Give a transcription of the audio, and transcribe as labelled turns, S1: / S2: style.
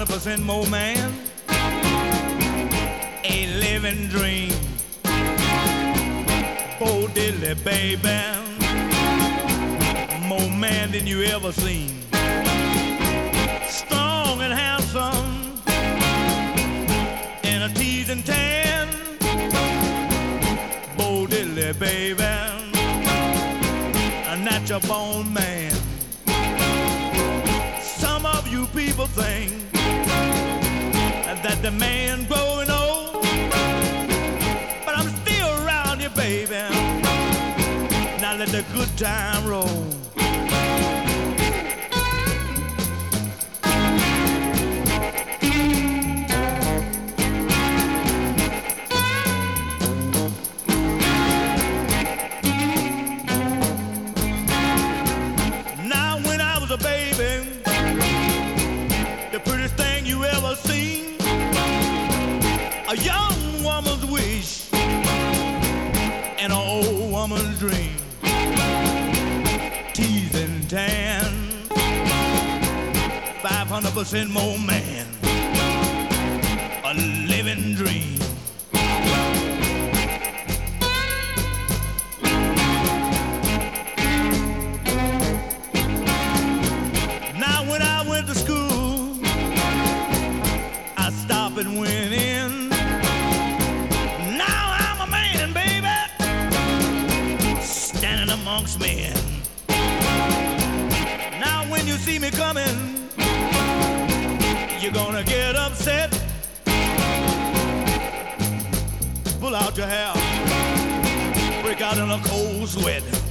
S1: 500% more man, a living dream. Bo Diddley, baby, more man than you ever seen. Strong and handsome, in a teasing tan. Bo Diddley, baby, a natural born man. Some of you people think that the man growing old, but I'm still around here, baby. Now let the good time roll. Now when I was a baby, the prettiest thing you ever seen, a young woman's wish and an old woman's dream. Teasing tan, 500% more man, a living dream. Now when I went to school, I stopped and went in. Now I'm a man, baby, standing amongst men. Now when you see me coming, you're gonna get upset. Pull out your hair, break out in a cold sweat.